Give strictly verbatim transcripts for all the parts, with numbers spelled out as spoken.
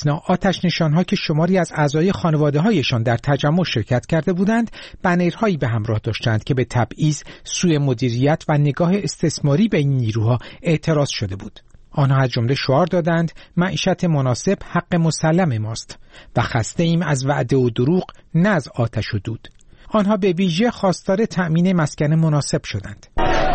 ایسنا آتش نشان‌ها که شماری از اعضای خانواده‌هایشان در تجمع شرکت کرده بودند، بنرهایی به همراه داشتند که به تبعیض، سوء مدیریت و نگاه استثماری به این نیروها اعتراض شده بود. آنها از جمله شعار دادند معیشت مناسب حق مسلم ماست و خسته ایم از وعده و دروغ، نه از آتش و دود. آنها به ویژه خواستار تأمین مسکن مناسب شدند.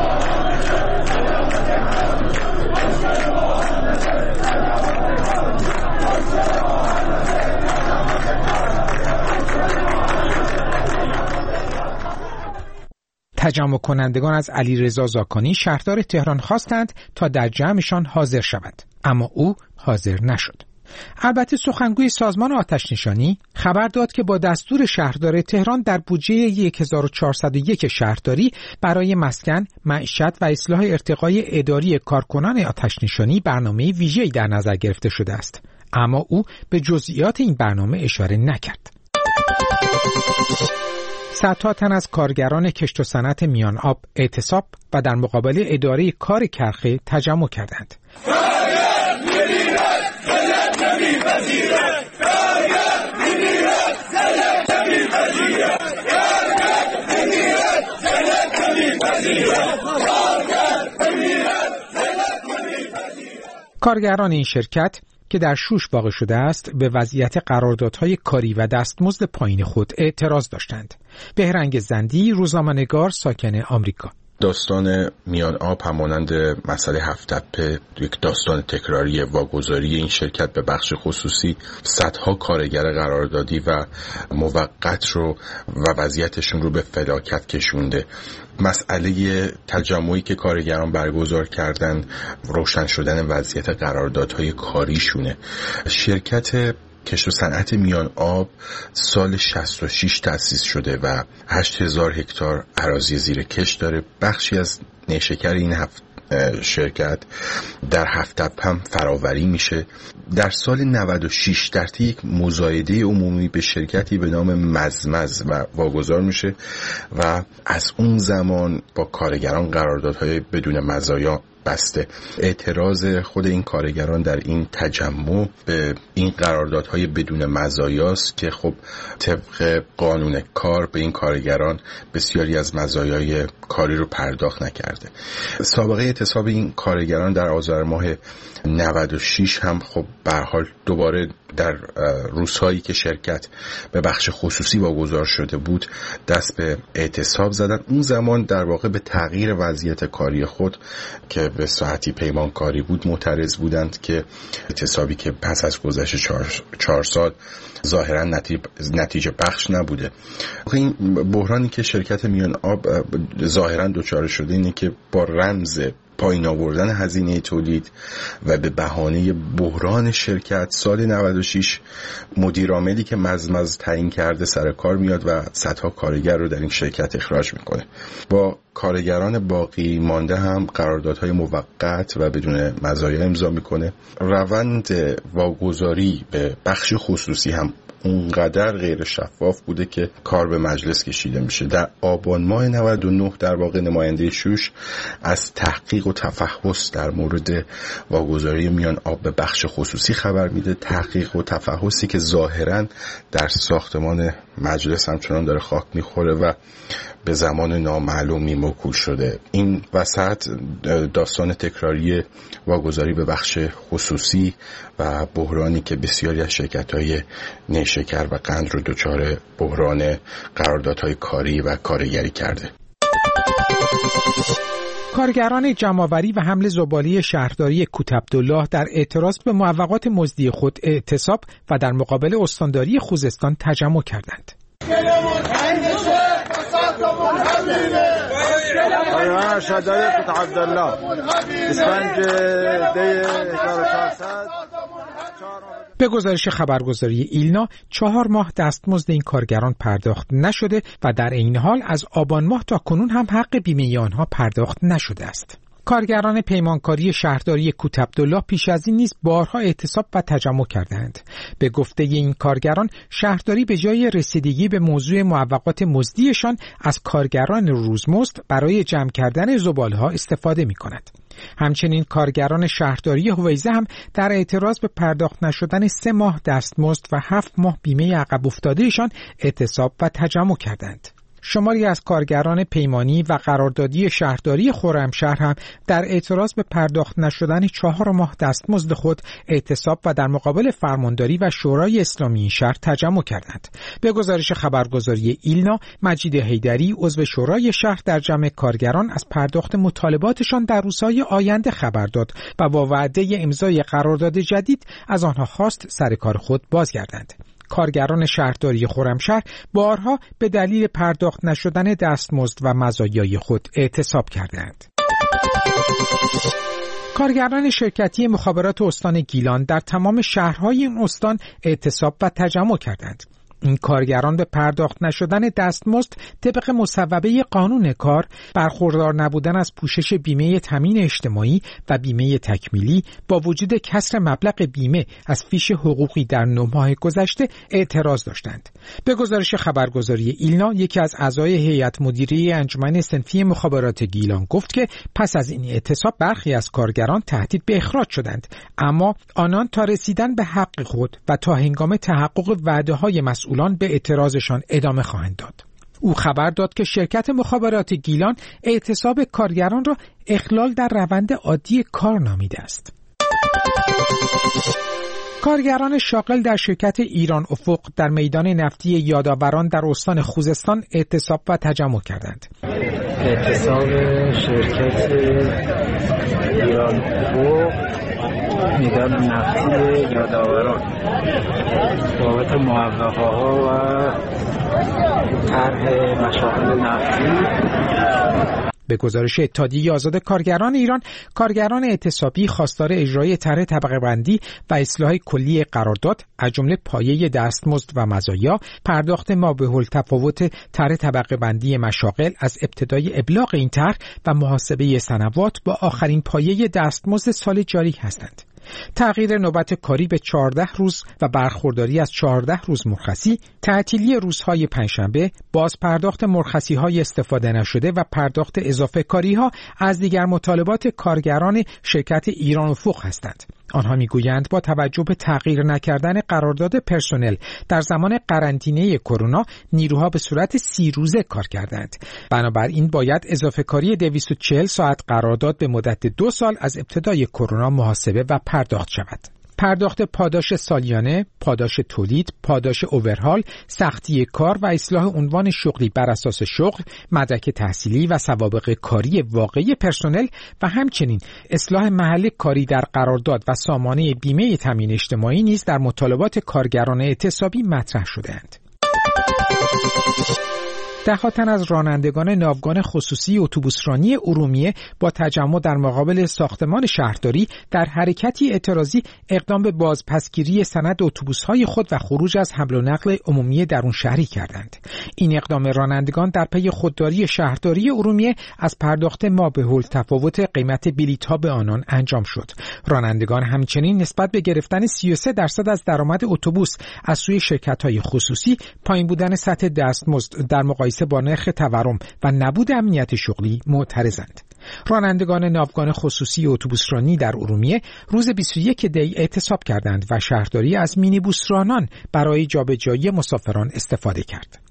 تجمع کنندگان از علیرضا زاکانی شهردار تهران خواستند تا در جمعشان حاضر شود، اما او حاضر نشد. البته سخنگوی سازمان آتش نشانی خبر داد که با دستور شهردار تهران در بودجه هزار و چهارصد و یک شهرداری برای مسکن، معیشت و اصلاح ارتقای اداری کارکنان آتش نشانی برنامه ویژه‌ای در نظر گرفته شده است، اما او به جزئیات این برنامه اشاره نکرد. صدها تن از کارگران کشت و صنعت میان آب اعتصاب و در مقابل اداره کار کرخه تجمع کردند. کارگران این شرکت که در شوش واقع شده است به وضعیت قراردادهای کاری و دستمزد پایین خود اعتراض داشتند. بهرنگ زندی، روزنامه‌نگار ساکن آمریکا: داستان میان آب همانند مسئله هفت تپه یک داستان تکراری واگذاری این شرکت به بخش خصوصی، صدها کارگر قراردادی و موقت رو و وضعیتشون رو به فلاکت کشونده. مسئله تجمعی که کارگران برگزار کردن روشن شدن وضعیت قراردادهای کاریشونه. شرکت کشت و صنعت میان آب سال شصت و شش تأسیس شده و هشت هزار هکتار اراضی زیر کش داره. بخشی از نیشکر این هفت شرکت در هفت تپه هم فراوری میشه. در سال نود و شش در طی یک مزایده عمومی به شرکتی به نام مزمز و واگذار میشه و از اون زمان با کارگران قراردادهای بدون مزایا بسته. اعتراض خود این کارگران در این تجمع به این قراردادهای بدون مزایاست که خب طبق قانون کار به این کارگران بسیاری از مزایای کاری رو پرداخت نکرده. سابقه اعتصاب این کارگران در آذر ماه نود و شش هم خب به هر حال دوباره در روزهایی که شرکت به بخش خصوصی واگذار شده بود دست به اعتصاب زدن. اون زمان در واقع به تغییر وضعیت کاری خود که به ساعتی پیمانکاری بود معترض بودند که اعتصابی که پس از گذشت چهار, چهار سال ظاهرا نتیجه, نتیجه بخش نبوده. این بحرانی که شرکت میان آب ظاهرا دچار شده اینه که با رمز پایین آوردن هزینه تولید و به بهانه بحران شرکت سال نود و شش مدیر عاملی که مزمز تعیین کرده سر کار میاد و صدها کارگر رو در این شرکت اخراج میکنه. با کارگران باقی مانده هم قراردادهای موقت و بدون مزایا امضا میکنه. روند واگذاری به بخش خصوصی هم اونقدر غیر شفاف بوده که کار به مجلس کشیده میشه. در آبان ماه نود و نه در واقع نماینده شوش از تحقیق و تفحص در مورد واگذاری میان آب به بخش خصوصی خبر میده. تحقیق و تفحصی که ظاهرا در ساختمان مجلس همچنان داره خاک میخوره و به زمان نامعلومی موکول شده. این وسط داستان تکراری واگذاری به بخش خصوصی و بحرانی که بسیاری از شرکت‌های نیشکر و قند رو دچار بحران قراردادهای کاری و کارگری کرده. کارگران جمع‌آوری و حمل زباله شهرداری کوت عبدالله در اعتراض به موافقات مزدی خود اعتصاب و در مقابل استانداری خوزستان تجمع کردند. آیا شهرداری کوت عبدالله اسفند دی هزار و چهارصد. به گزارش خبرگزاری ایلنا چهار ماه دستمزد این کارگران پرداخت نشده و در این حال از آبان ماه تا کنون هم حق بیمه آنها پرداخت نشده است. کارگران پیمانکاری شهرداری کوتعبدالله پیش از این نیز بارها اعتصاب و تجمع کردند. به گفته این کارگران، شهرداری به جای رسیدگی به موضوع معوقات مزدیشان از کارگران روزمزد برای جمع کردن زباله‌ها استفاده می‌کند. همچنین کارگران شهرداری هویزه هم در اعتراض به پرداخت نشدن سه ماه دستمزد و هفت ماه بیمه عقب افتادهشان اعتصاب و تجمع کردند. شماری از کارگران پیمانی و قراردادی شهرداری خرمشهر هم در اعتراض به پرداخت نشدن چهار ماه دستمزد خود اعتصاب و در مقابل فرمانداری و شورای اسلامی شهر تجمع کردند. به گزارش خبرگزاری ایلنا، مجید حیدری عضو شورای شهر در جمع کارگران از پرداخت مطالباتشان در روزهای آینده خبر داد و با وعده امضای قرارداد جدید از آنها خواست سر کار خود بازگردند. کارگران شهرداری خرمشهر بارها به دلیل پرداخت نشدن دستمزد و مزایای خود اعتصاب کردند. کارگران شرکتی مخابرات استان گیلان در تمام شهرهای این استان اعتصاب و تجمع کردند. این کارگران به پرداخت نشدن دستمزد طبق مصوبه قانون کار، برخوردار نبودن از پوشش بیمه تامین اجتماعی و بیمه تکمیلی با وجود کسر مبلغ بیمه از فیش حقوقی در نه ماه گذشته اعتراض داشتند. به گزارش خبرگزاری ایلنا، یکی از اعضای هیئت مدیره انجمن صنفی مخابرات گیلان گفت که پس از این اعتصاب برخی از کارگران تهدید به اخراج شدند، اما آنان تا رسیدن به حق خود و تا هنگام تحقق وعده‌های مسئولان به اعتراضشان ادامه خواهند داد. او خبر داد که شرکت مخابرات گیلان اعتصاب کارگران را اخلال در روند عادی کار نامیده است. کارگران شاغل در شرکت ایران افق در میدان نفتی یادآوران در استان خوزستان اعتصاب و تجمع کردند. اعتصاب شرکت ایران افق میدان نفتی یادآوران بابت موفقه‌ها و طرح مشاغل نفتی. به گزارش اتحادیه آزاد کارگران ایران، کارگران اعتصابی خواستار اجرای طرح طبقه بندی و اصلاح کلی قرارداد از جمله پایه دستمزد و مزایا، پرداخت مابع‌التفاوت طرح طبقه بندی مشاغل از ابتدای ابلاغ این طرح و محاسبه سنوات با آخرین پایه دستمزد سال جاری هستند. تغییر نوبت کاری به چهارده روز و برخورداری از چهارده روز مرخصی، تعطیلی روزهای پنجشنبه، باز پرداخت مرخصی‌های استفاده نشده و پرداخت اضافه کاری‌ها از دیگر مطالبات کارگران شرکت ایران افق هستند. آنها میگویند با توجه به تغییر نکردن قرارداد پرسنل در زمان قرنطینه کرونا، نیروها به صورت سی روزه کار کردند. بنابراین باید اضافه کاری دویست و چهل ساعت قرارداد به مدت دو سال از ابتدای کرونا محاسبه و پرداخت شود. پرداخت پاداش سالیانه، پاداش تولید، پاداش اوورهال، سختی کار و اصلاح عنوان شغلی بر اساس شغل، مدرک تحصیلی و سوابق کاری واقعی پرسنل و همچنین اصلاح محل کاری در قرارداد و سامانه بیمه تامین اجتماعی نیز در مطالبات کارگران اعتصابی مطرح شده‌اند. ده تن از رانندگان ناوگان خصوصی اتوبوسرانی ارومیه با تجمع در مقابل ساختمان شهرداری در حرکتی اعتراضی اقدام به بازپسگیری سند اتوبوس‌های خود و خروج از حمل و نقل عمومی درون شهری کردند. این اقدام رانندگان در پی خودداری شهرداری ارومیه از پرداخت مابع‌التفاوت قیمت بلیط‌ها به آنان انجام شد. رانندگان همچنین نسبت به گرفتن سی و سه درصد از درآمد اتوبوس از سوی شرکت‌های خصوصی، پایین بودن سطح دستمزد در مقایسه با نرخ تورم و نبود امنیت شغلی معترضند. رانندگان ناوگان خصوصی اتوبوسرانی در ارومیه روز بیست و یک دی اعتصاب کردند و شهرداری از مینیبوس رانان برای جابجایی مسافران استفاده کرد.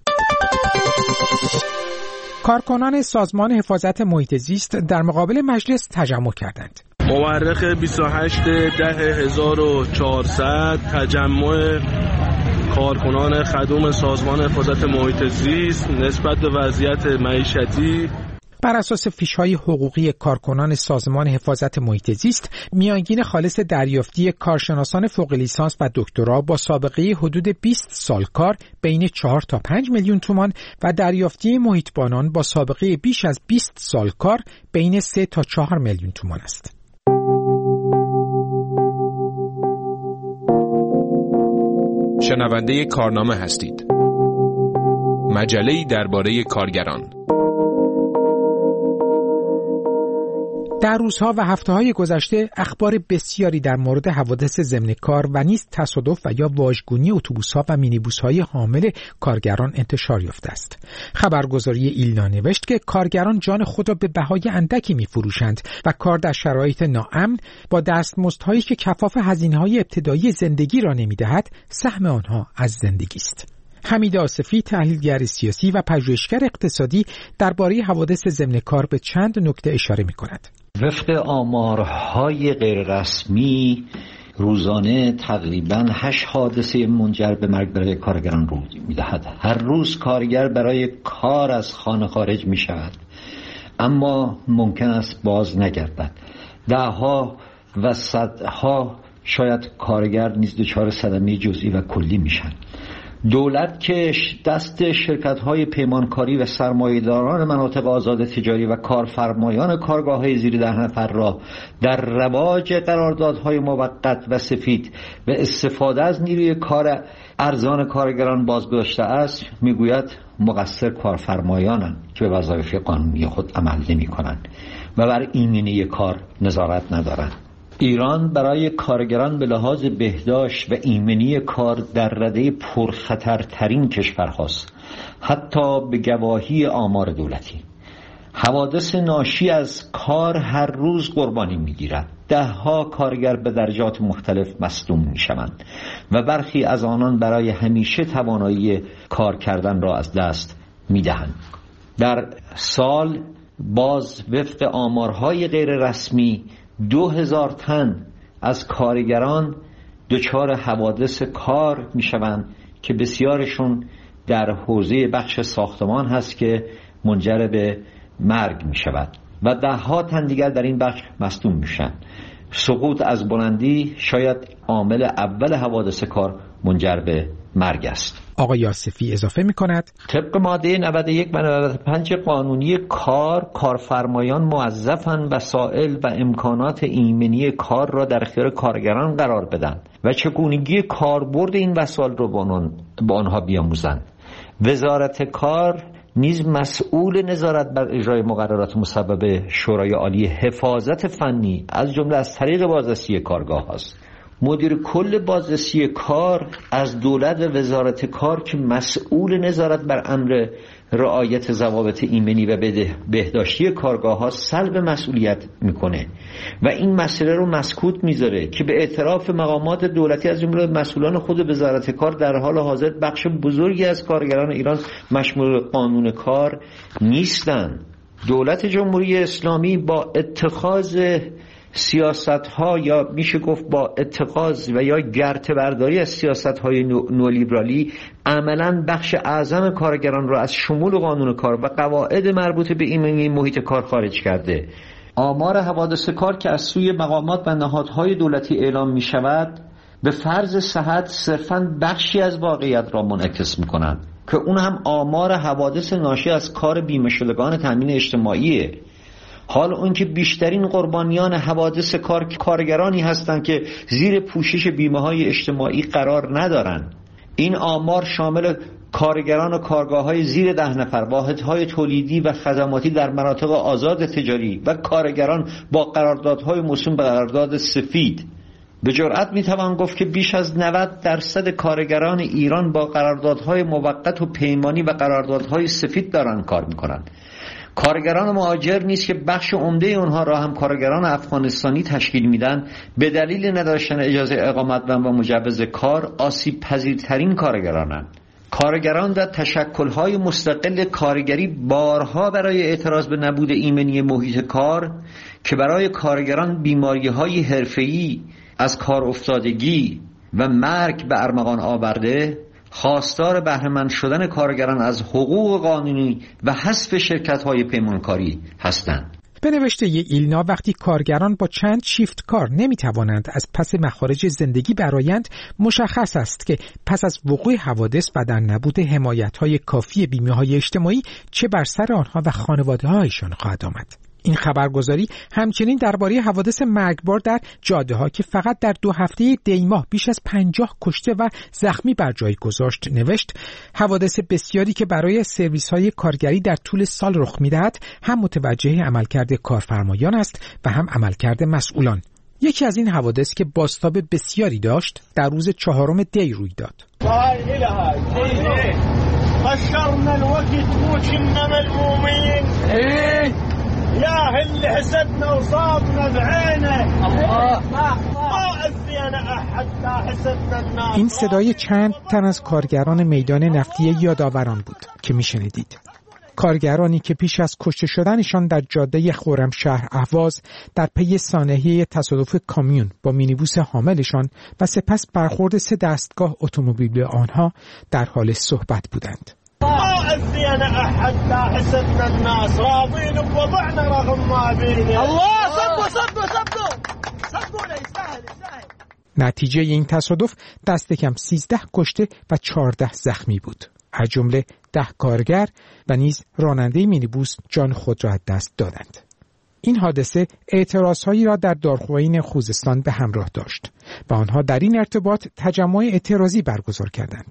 کارکنان سازمان حفاظت محیط زیست در مقابل مجلس تجمع کردند. مورخ بیست و هشت ده هزار و چهارصد تجمع کارکنان خدوم سازمان حفاظت محیط زیست نسبت به وضعیت معیشتی. بر اساس فیش‌های حقوقی کارکنان سازمان حفاظت محیط زیست، میانگین خالص دریافتی کارشناسان فوق لیسانس و دکترا با سابقه حدود بیست سال کار بین چهار تا پنج میلیون تومان و دریافتی محیطبانان با سابقه بیش از بیست سال کار بین سه تا چهار میلیون تومان است. شنونده کارنامه هستید. مجله‌ای درباره کارگران. در روزها و هفته‌های گذشته اخبار بسیاری در مورد حوادث ضمن کار و نیز تصادف و یا واژگونی اتوبوس‌ها و مینیبوس‌های حامل کارگران انتشار یافته است. خبرگزاری ایلنا نوشت که کارگران جان خود را به بهای اندکی می‌فروشند و کار در شرایط ناامن با دستمزدهایی که کفاف هزینه‌های ابتدایی زندگی را نمی‌دهد، سهم آنها از زندگی است. حمید آصفی، تحلیلگر سیاسی و پژوهشگر اقتصادی، درباره حوادث ضمن کار به چند نکته اشاره می‌کند. وفق آمارهای غیررسمی روزانه تقریباً هشت حادثه منجر به مرگ برای کارگران روی می‌دهد. هر روز کارگر برای کار از خانه خارج می‌شود، اما ممکن است باز نگردد. ده‌ها و صدها شاید کارگر نیز دچار صدمه جزئی و کلی میشن. دولت که دست شرکت‌های پیمانکاری و سرمایه‌داران مناطق آزاد تجاری و کارفرمایان کارگاه‌های زیر ده نفر را در رواج قراردادهای موقت و سفید و استفاده از نیروی کار ارزان کارگران بازگذاشته است، میگوید مقصر کارفرمایانند که به وظایف قانونی خود عمل نمی‌کنند و بر ایمنی کار نظارت ندارند. ایران برای کارگران به لحاظ بهداشت و ایمنی کار در رده پرخطرترین کشورهاست، حتی به گواهی آمار دولتی. حوادث ناشی از کار هر روز قربانی می‌گیرد. ده‌ها کارگر به درجات مختلف مصدوم می‌شوند و برخی از آنان برای همیشه توانایی کار کردن را از دست می‌دهند. در سال باز وفق آمارهای غیر رسمی دو هزار تن از کارگران دچار حوادث کار میشوند که بسیارشون در حوزه بخش ساختمان هست که منجر به مرگ میشود و ده ها تن دیگر در این بخش مصدوم میشن. سقوط از بلندی شاید عامل اول حوادث کار منجر به مرگ است. آقای آصفی اضافه می کند طبق ماده نود و یک و نود و پنج قانونی کار، کارفرمایان موظفند وسایل و امکانات ایمنی کار را در اختیار کارگران قرار بدن و چگونگی کاربرد این وسایل را با آنها بیاموزند. وزارت کار نیز مسئول نظارت بر اجرای مقررات مصوبه شورای عالی حفاظت فنی از جمله از طریق بازرسی کارگاه است. مدیر کل بازرسی کار از دولت و وزارت کار که مسئول نظارت بر امر رعایت ضوابط ایمنی و بهداشتی کارگاه ها سلب مسئولیت میکنه و این مسئله رو مسکوت میذاره که به اعتراف مقامات دولتی از جمله مسئولان خود وزارت کار در حال حاضر بخش بزرگی از کارگران ایران مشمول قانون کار نیستند. دولت جمهوری اسلامی با اتخاذ سیاست ها یا میشه گفت با اتخاذ و یا گرته برداری از سیاست های نولیبرالی عملاً بخش اعظم کارگران را از شمول قانون کار و قواعد مربوط به ایمنی محیط کار خارج کرده. آمار حوادث کار که از سوی مقامات و نهادهای دولتی اعلام می شود به فرض صحت صرفاً بخشی از واقعیت را منعکس می کنند که اون هم آمار حوادث ناشی از کار بیمه شدگان تامین اجتماعیه. حال اون که بیشترین قربانیان حوادث کار کارگرانی هستند که زیر پوشش بیمه های اجتماعی قرار ندارند. این آمار شامل کارگران و کارگاه های زیر ده نفر، واحدهای تولیدی و خدماتی در مناطق آزاد تجاری و کارگران با قراردادهای موسوم به قرارداد سفید. به جرئت میتوان گفت که بیش از نود درصد کارگران ایران با قراردادهای موقت و پیمانی و قراردادهای سفید دارن کار میکنند. کارگران مهاجر نیست که بخش عمده اونها را هم کارگران افغانستانی تشکیل میدن، به دلیل نداشتن اجازه اقامت و مجوز کار آسیب پذیرترین کارگرانند. کارگران در تشکل‌های مستقل کارگری بارها برای اعتراض به نبود ایمنی محیط کار که برای کارگران بیماری‌های حرفه‌ای از کار افتادگی و مرگ به ارمغان آورده، خواستار بهره‌مند شدن کارگران از حقوق قانونی و حذف شرکت‌های پیمانکاری هستند. به نوشته ایلنا وقتی کارگران با چند شیفت کار نمی‌توانند از پس مخارج زندگی برآیند، مشخص است که پس از وقوع حوادث و در نبود حمایت‌های کافی بیمه‌های اجتماعی چه بر سر آنها و خانواده‌هایشان خواهد آمد. این خبرگزاری همچنین درباره حوادث مرگبار در جاده‌ها که فقط در دو هفته دی ماه بیش از پنجاه کشته و زخمی بر جای گذاشت نوشت حوادث بسیاری که برای سرویس‌های کارگری در طول سال رخ می‌دهد هم متوجه عملکرد کارفرمایان است و هم عملکرد مسئولان. یکی از این حوادث که بازتاب بسیاری داشت در روز چهارم دی روی داد. قشرنا الوقت وكنا ملمومين ايه يا اللي حسدنا وصابنا بعينه الله ما اذينا احد لا حسدنا الناس. این صدای چند تن از کارگران میدان نفتی یادآوران بود که میشنیدید. کارگرانی که پیش از کشته شدنشان در جاده خرمشهر اهواز در پی سانحه تصادف کامیون با مینیبوس حاملشان و سپس برخورد سه دستگاه اتومبیل به آنها در حال صحبت بودند. ما اذينا احد لا حسدنا الناس راضين بوضعنا رغم ما بينا الله صبوا صبوا صبوا صبوا يستاهل يستاهل. نتیجه این تصادف دست کم سیزده کشته و چهارده زخمی بود، از جمله ده کارگر و نیز راننده مینیبوس جان خود را از دست دادند. این حادثه اعتراضهایی را در دارخوئین خوزستان به همراه داشت و آنها در این ارتباط تجمع اعتراضی برگزار کردند.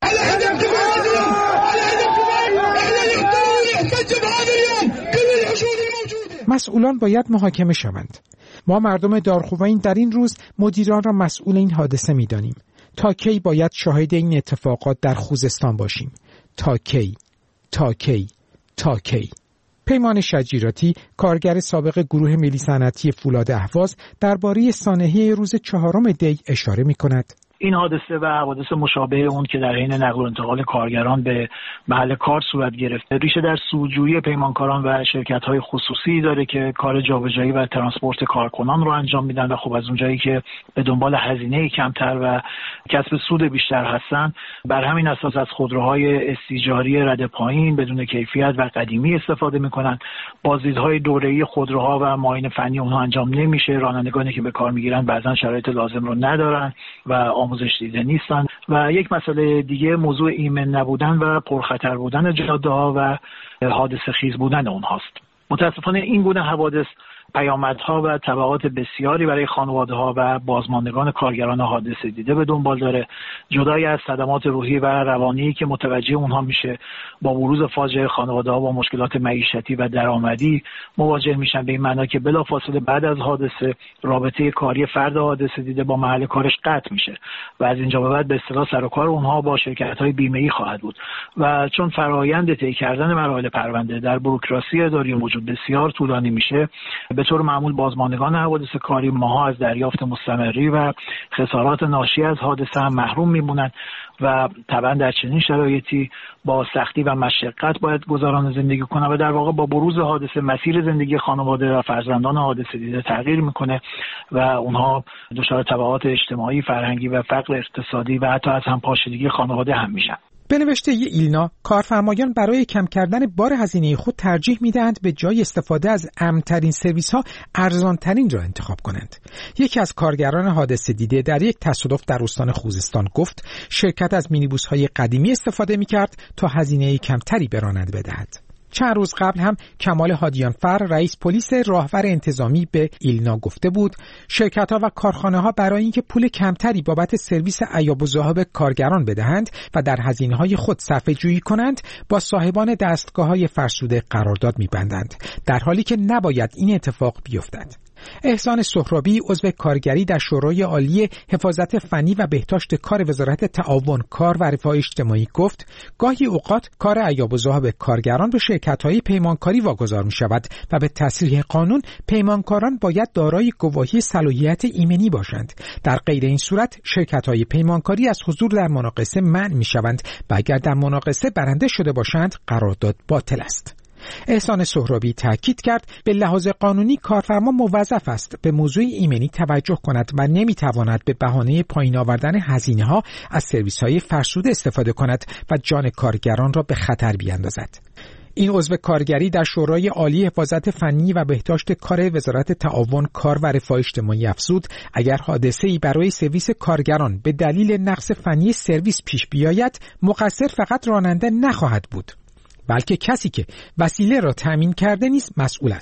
مسئولان باید محاکمه شوند. ما مردم دارخوئین در این روز مدیران را مسئول این حادثه می‌دانیم. تا کی باید شاهد این اتفاقات در خوزستان باشیم؟ تا کی؟ تا کی؟ تا کی؟ پیمان شجیراتی، کارگر سابق گروه ملی صنعتی فولاد اهواز، درباره سانحه روز چهارم دی اشاره می‌کند. این حادثه و حوادث مشابه اون که در حین نقل و انتقال کارگران به محل کار صورت گرفته ریشه در سودجویی پیمانکاران و شرکت‌های خصوصی داره که کار جابجایی و ترانسپورت کارکنان رو انجام میدن و خب از اونجایی که به دنبال هزینه کمتر و کسب سود بیشتر هستن، بر همین اساس از خودروهای استیجاری رد پایین بدون کیفیت و قدیمی استفاده میکنن. بازدیدهای دوره‌ای خودروها و معاینه فنی اونها انجام نمیشه. رانندگانی که به کار میگیرن بعضا شرایط لازم رو ندارن و آموزش دیده نیستن. و یک مسئله دیگه موضوع ایمن نبودن و پرخطر بودن جاده‌ها و حادثه خیز بودن اونهاست. متاسفانه این گونه حوادث پیامدها و تبعات بسیاری برای خانواده‌ها و بازماندگان کارگران حادثه دیده به دنبال داره. جدای از صدمات روحی و روانی که متوجه اونها میشه، با بروز فاجعه خانواده‌ها با مشکلات معیشتی و درآمدی مواجه میشن، به این معنا که بلافاصله بعد از حادثه رابطه کاری فرد حادثه دیده با محل کارش قطع میشه و از اینجا به بعد به اصطلاح سر و کار اونها با شرکت‌های بیمه‌ای خواهد بود. و چون فرآیند طی کردن مراحل پرونده در بوروکراسی اداری موجود بسیار طولانی میشه، به طور معمول بازماندگان حوادث کاری ماها از دریافت مستمری و خسارات ناشی از حادثه هم محروم میمونن و طبعا در چنین شرایطی با سختی و مشقت باید گذران زندگی کنن و در واقع با بروز حادثه مسیر زندگی خانواده و فرزندان حادثه دیده تغییر میکنه و اونها دچار تبعات اجتماعی، فرهنگی و فقر اقتصادی و حتی از همپاشیدگی خانواده هم میشن. به نوشته ایلنا، کارفرمایان برای کم کردن بار هزینه خود ترجیح میدهند به جای استفاده از امن‌ترین سرویس‌ها ارزان‌ترین را انتخاب کنند. یکی از کارگران حادثه دیده در یک تصادف در استان خوزستان گفت شرکت از مینیبوس‌های قدیمی استفاده می‌کرد تا هزینه کمتری به راننده بدهد. چند روز قبل هم کمال هادیانفر، رئیس پلیس راهور انتظامی، به ایلنا گفته بود شرکت‌ها و کارخانه‌ها برای اینکه پول کمتری بابت سرویس عیاب و ذهاب کارگران بدهند و در هزینه‌های خود صرفه‌جویی کنند، با صاحبان دستگاه‌های فرسوده قرارداد می‌بندند، در حالی که نباید این اتفاق بیفتد. احسان سهرابی، عضو کارگری در شورای عالی حفاظت فنی و بهداشت کار وزارت تعاون، کار و رفاه اجتماعی گفت گاهی اوقات کار عیاب و ذهاب کارگران به شرکت‌های پیمانکاری واگذار می‌شود و به تصریح قانون پیمانکاران باید دارای گواهی صلاحیت ایمنی باشند. در غیر این صورت شرکت‌های پیمانکاری از حضور در مناقصه منع می‌شوند و اگر در مناقصه برنده شده باشند قرارداد باطل است. احسان سهرابی تاکید کرد به لحاظ قانونی کارفرما موظف است به موضوع ایمنی توجه کند و نمیتواند به بهانه پایین آوردن هزینه‌ها از سرویس‌های فرسوده استفاده کند و جان کارگران را به خطر بیاندازد. این عضو کارگری در شورای عالی حفاظت فنی و بهداشت کار وزارت تعاون، کار و رفاه اجتماعی افزود اگر حادثه‌ای برای سرویس کارگران به دلیل نقص فنی سرویس پیش بیاید، مقصر فقط راننده نخواهد بود، بلکه کسی که وسیله را تامین کرده نیز مسئول است.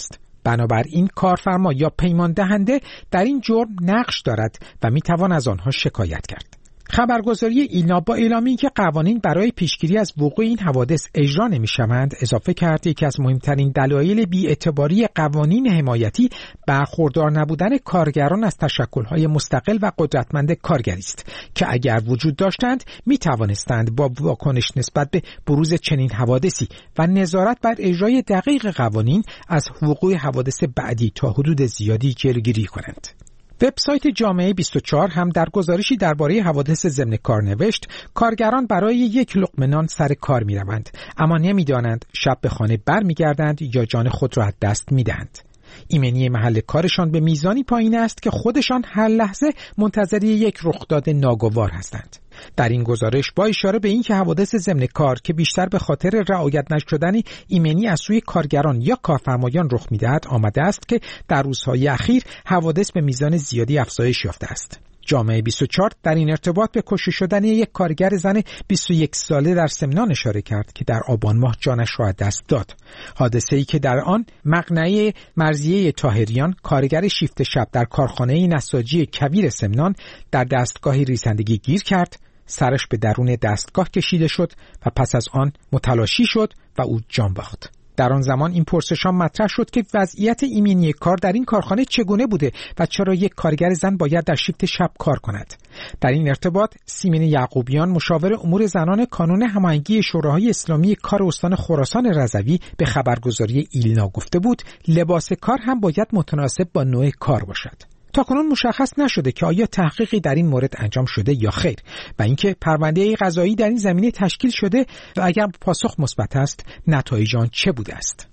بنابراین کارفرما یا پیمان دهنده در این جرم نقش دارد و میتوان از آنها شکایت کرد. خبرگزاری ایلنا با اعلامی که قوانین برای پیشگیری از وقوع این حوادث اجرا نمی‌شوند اضافه کرد یکی از مهمترین دلایل بی‌اعتباری قوانین حمایتی برخوردار نبودن کارگران از تشکل‌های مستقل و قدرتمند کارگری است که اگر وجود داشتند می‌توانستند با واکنش نسبت به بروز چنین حوادثی و نظارت بر اجرای دقیق قوانین از وقوع حوادث بعدی تا حدود زیادی جلوگیری کنند. وبسایت جامعه بیست و چهار هم در گزارشی درباره حوادث ضمن کار نوشت کارگران برای یک لقمه نان سر کار می‌روند اما نمی‌دانند شب به خانه برمیگردند یا جان خود را از دست می‌دهند. ایمنی محل کارشان به میزانی پایین است که خودشان هر لحظه منتظر یک رخداد ناگوار هستند. در این گزارش با اشاره به اینکه حوادث ضمن کار که بیشتر به خاطر رعایت نشدن ایمنی از سوی کارگران یا کارفرمایان رخ می‌دهد آمده است که در روزهای اخیر حوادث به میزان زیادی افزایش یافته است. جامعه بیست و چهار در این ارتباط به کشته شدن یک کارگر زن بیست و یک ساله در سمنان اشاره کرد که در آبان ماه جانش را از دست داد. حادثه‌ای که در آن مقنعه مرضیه طاهریان کارگر شیفت شب در کارخانه نساجی کویر سمنان در دستگاه ریزندگی گیر کرد، سرش به درون دستگاه کشیده شد و پس از آن متلاشی شد و او جان باخت. در آن زمان این پرسشان مطرح شد که وضعیت ایمنی کار در این کارخانه چگونه بوده و چرا یک کارگر زن باید در شیفت شب کار کند. در این ارتباط سیمین یعقوبیان مشاور امور زنان کانون هماهنگی شوراهای اسلامی کار استان خراسان رضوی به خبرگزاری ایلنا گفته بود لباس کار هم باید متناسب با نوع کار باشد. تاکنون مشخص نشده که آیا تحقیقی در این مورد انجام شده یا خیر و اینکه پرونده قضایی در این زمینه تشکیل شده و اگر پاسخ مثبت است نتایج آن چه بوده است.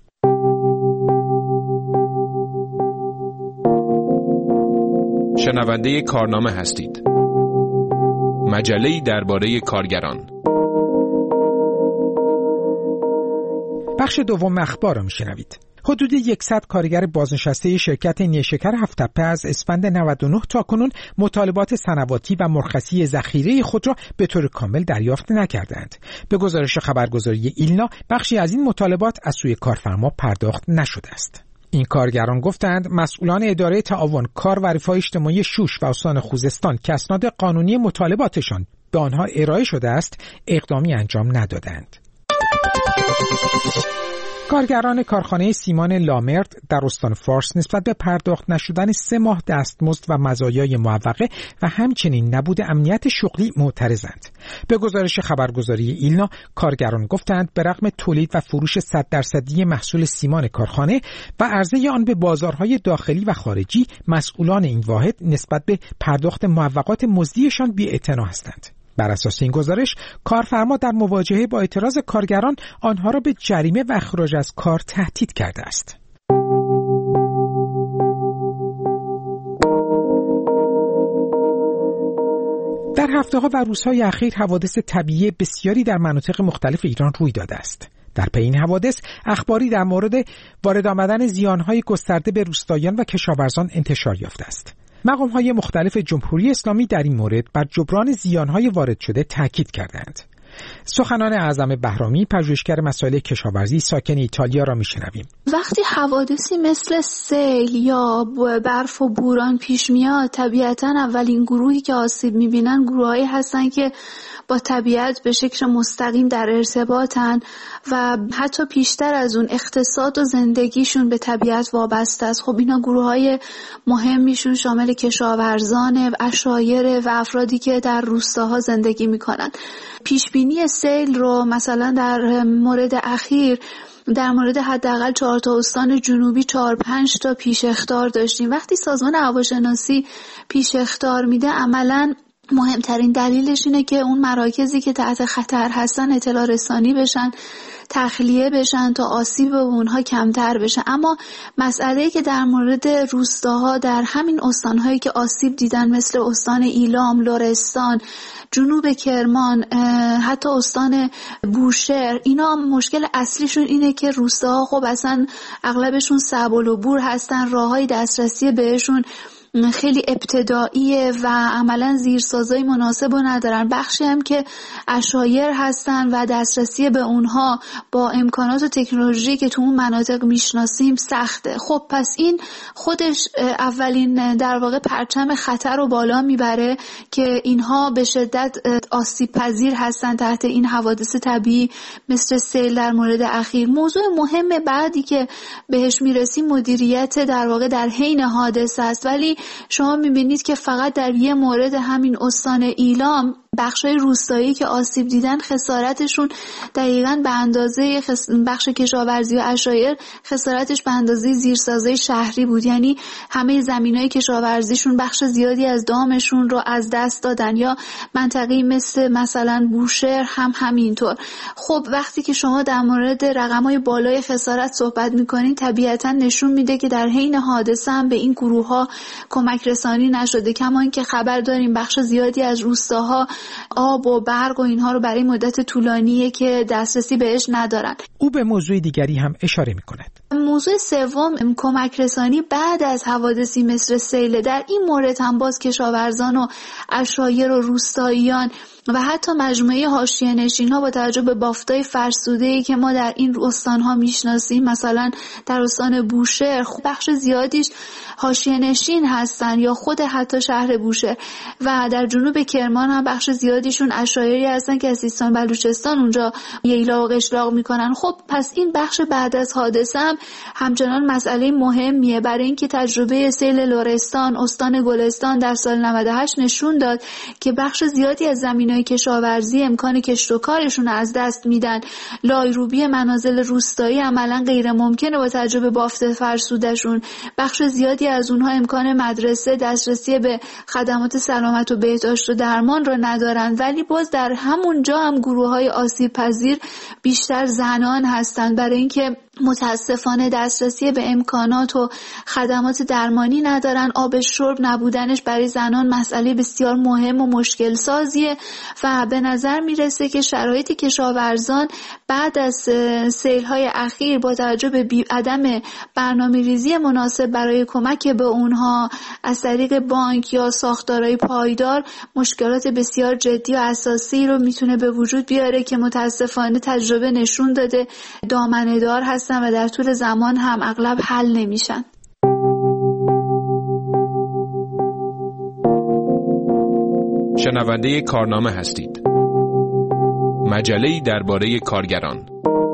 شنونده کارنامه هستید. مجله‌ای درباره کارگران. بخش دوم اخبار را میشنوید. حدود صد کارگر بازنشسته شرکت نیشکر هفت‌تپه از اسفند نود و نه تا کنون مطالبات سنواتی و مرخصی ذخیره خود را به طور کامل دریافت نکردند. به گزارش خبرگزاری ایلنا بخشی از این مطالبات از سوی کارفرما پرداخت نشده است. این کارگران گفتند مسئولان اداره تعاون کار و رفاه اجتماعی شوش و استان خوزستان که اسناد قانونی مطالباتشان به آنها ارائه شده است اقدامی انجام ندادند. کارگران کارخانه سیمان لامرد در استان فارس نسبت به پرداخت نشدن سه ماه دستمزد و مزایای معوقه و همچنین نبود امنیت شغلی معترضند. به گزارش خبرگزاری ایلنا کارگران گفتند به رغم تولید و فروش صد درصدی محصول سیمان کارخانه و عرضه آن به بازارهای داخلی و خارجی مسئولان این واحد نسبت به پرداخت معوقات مزدیشان بی‌اعتنا هستند. بر اساس این گزارش کارفرما در مواجهه با اعتراض کارگران آنها را به جریمه و اخراج از کار تهدید کرده است. در هفته‌ها و روزهای اخیر حوادث طبیعی بسیاری در مناطق مختلف ایران روی داده است. در پی این حوادث اخباری در مورد وارد آمدن زیانهای گسترده به روستاییان و کشاورزان انتشار یافته است. مقام‌های مختلف جمهوری اسلامی در این مورد بر جبران زیان‌های وارد شده تاکید کردند. سخنان اعظم بهرامی پژوهشگر مسائل کشاورزی ساکن ایتالیا را میشنویم. وقتی حوادثی مثل سیل یا برف و بوران پیش میاد طبیعتاً اولین گروهی که آسیب میبینن گروهایی هستن که با طبیعت به شکل مستقیم در ارتباطن و حتی بیشتر از اون اقتصاد و زندگیشون به طبیعت وابسته است. خب اینا گروه‌های مهمیشون شامل کشاورزان، عشایر و افرادی که در روستاها زندگی میکنن. پیشبینی سیل رو مثلا در مورد اخیر در مورد حداقل چهار تا استان جنوبی چهار پنج تا پیش اخطار داشتیم. وقتی سازمان هواشناسی پیش اخطار میده عملاً مهمترین دلیلش اینه که اون مراکزی که تحت خطر هستن اطلاع رسانی بشن، تخلیه بشن تا آسیب به اونها کمتر بشه. اما مسئله‌ای که در مورد روستاها در همین استان‌هایی که آسیب دیدن مثل استان ایلام، لرستان، جنوب کرمان، حتی استان بوشهر، اینا مشکل اصلیشون اینه که روستاها خب اصلا اغلبشون سبل و بور هستن، راههای دسترسی بهشون خیلی ابتداییه و عملا زیرسازای مناسب رو ندارن. بخشی هم که عشایر هستن و دسترسی به اونها با امکانات و تکنولوژی که تو اون مناطق میشناسیم سخته. خب پس این خودش اولین در واقع پرچم خطر رو بالا میبره که اینها به شدت آسیب پذیر هستن تحت این حوادث طبیعی مثل سیل در مورد اخیر. موضوع مهم بعدی که بهش میرسیم مدیریت در واقع در حین حادثه است، ولی شما میبینید که فقط در یه مورد همین استان ایلام بخشای روستایی که آسیب دیدن خسارتشون دقیقاً به اندازه خس... بخش کشاورزی و عشایر خسارتش به اندازه زیرسازای شهری بود. یعنی همه زمینای کشاورزیشون بخش زیادی از دامشون رو از دست دادن، یا منطقه‌ای مثل مثلا بوشهر هم همینطور. خب وقتی که شما در مورد رقم‌های بالای خسارت صحبت می‌کنید طبیعتاً نشون میده که در حین حادثه هم به این گروه‌ها کمک رسانی نشده، کما اینکه خبر داریم بخش زیادی از روستاها آب و برق و اینها رو برای مدت طولانیه که دسترسی بهش ندارن. او به موضوع دیگری هم اشاره می‌کند. موضوع سوم کمک رسانی بعد از حوادثی مثل سیل. در این مورد هم باز کشاورزان و عشایر و روستاییان و حتی مجموعه حاشیه نشین‌ها با توجه به بافتای فرسوده‌ای که ما در این استان‌ها میشناسیم، مثلا در استان بوشهر بخش زیادیش حاشیه نشین هستن یا خود حتی شهر بوشهر، و در جنوب کرمان هم بخش زیادیشون عشایری هستن که از سیستان بلوچستان اونجا ییلا و قشلاق میکنن. خب پس این بخش بعد از حادثه هم همچنان مسئله مهمیه، برای اینکه تجربه سیل لرستان استان گلستان در سال نود و هشت نشون داد که بخش زیادی از زمینای کشاورزی امکان کشت و کارشون از دست میدن. لایروبی منازل روستایی عملا غیر ممکنه با توجه به بافت فرسودشون. بخش زیادی از اونها امکان مدرسه، دسترسی به خدمات سلامت و بهداشت و درمان رو ندارن، ولی باز در همونجا هم گروه‌های آسیب پذیر بیشتر زنان هستن، برای اینکه متاسفانه دسترسی به امکانات و خدمات درمانی ندارن. آب شرب نبودنش برای زنان مسئله بسیار مهم و مشکل سازیه و به نظر میرسه که شرایط کشاورزان بعد از سیل‌های اخیر با توجه به عدم برنامه‌ریزی مناسب برای کمک به اونها از طریق بانک یا ساختارهای پایدار مشکلات بسیار جدی و اساسی رو میتونه به وجود بیاره که متاسفانه تجربه نشون داده دامنه‌دار هستن و در طول زمان هم اغلب حل نمیشن. شنونده کارنامه هستید. مجله‌ای درباره کارگران.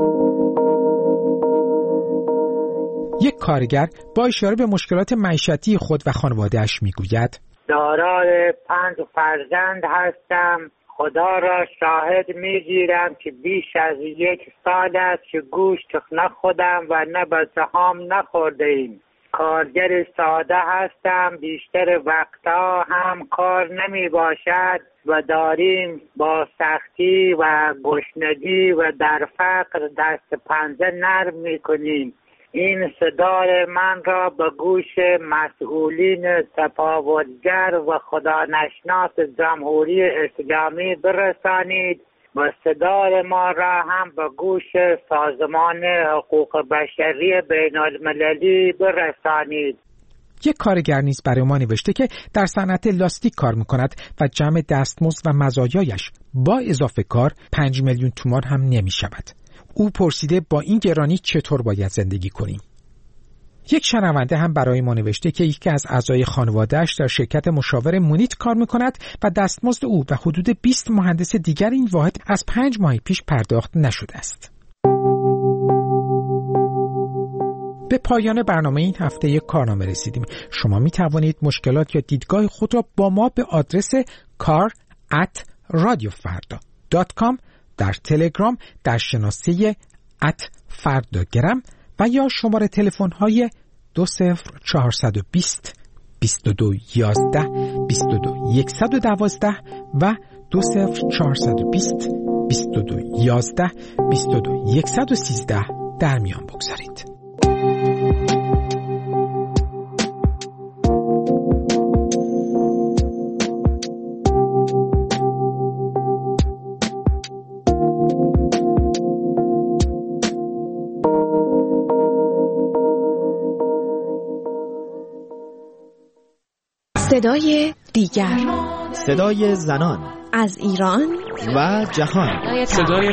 یک کارگر با اشاره به مشکلات معیشتی خود و خانواده‌اش میگوید: دارای پنج فرزند هستم. خدا را شاهد میگیرم که بیش از یک سال است که گوشت نخوردم و نه به سهام نخورده ایم. کارگر ساده هستم، بیشتر وقتا هم کار نمی باشد و داریم با سختی و گشنگی و در فقر دست پنجه نرم می کنیم. این صدای من را به گوش مسئولین تفاوتگر و خدانشناس جمهوری اسلامی برسانید و صدای ما را هم به گوش سازمان حقوق بشری بین المللی برسانید. یک کارگر نیز برای ما نوشته که در صنعت لاستیک کار میکند و جمع دستمزد و مزایایش با اضافه کار پنج میلیون تومان هم نمی شود. او پرسیده با این گرانی چطور باید زندگی کنیم؟ یک شنونده هم برای ما نوشته که یکی از اعضای خانواده‌اش در شرکت مشاور مونیت کار میکند و دستمزد او و حدود بیست مهندس دیگر این واحد از پنج ماه پیش پرداخت نشده است. به پایان برنامه این هفته یک کارنامه رسیدیم. شما می توانید مشکلات یا دیدگاه خود را با ما به آدرس کار ات رادیو فردا دات کام در تلگرام در شناسه ات فرداگرم و یا شماره تلفن های دو صفر چهارصد و بیست بیست و دو یازده بیست و دو صد و دوازده و دو صفر چهارصد و بیست بیست و دو یازده بیست و دو صد و سیزده در میان بگذارید. صدای دیگر، صدای زنان از ایران و جهان. صدای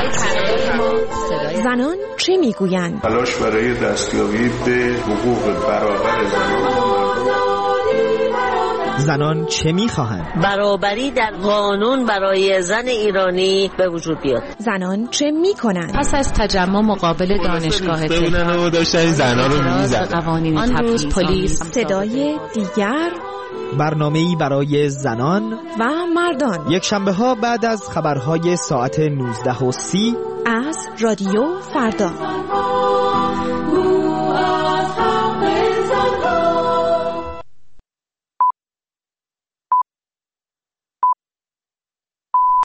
زنان چه میگویند؟ تلاش برای دستیابی به حقوق برابر زنان. زنان چه میخواهند؟ برابری در قانون برای زن ایرانی به وجود بیاد. زنان چه میکنند؟ پس از تجمع مقابل دانشگاه تهران داشتن زنان رو میزدن. آن روز پلیس. صدای دیگر، برنامه‌ای برای زنان و مردان، یک شنبه ها بعد از خبرهای ساعت نوزده و سی از رادیو فردا.